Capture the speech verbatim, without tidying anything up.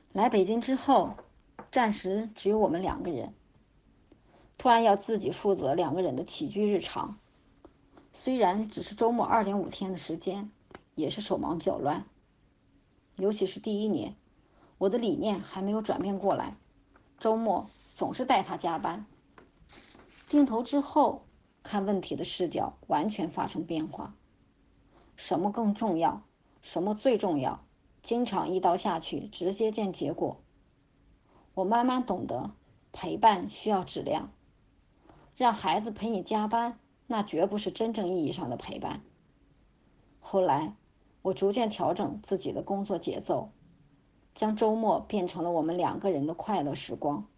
来北京之后，暂时只有我们两个人，突然要自己负责两个人的起居日常。虽然只是周末二点五天的时间，也是手忙脚乱。尤其是第一年，我的理念还没有转变过来，周末总是带他加班。定投之后，看问题的视角完全发生变化。什么更重要？什么最重要？经常一刀下去，直接见结果。我慢慢懂得，陪伴需要质量。让孩子陪你加班，那绝不是真正意义上的陪伴。后来，我逐渐调整自己的工作节奏，将周末变成了我们两个人的快乐时光。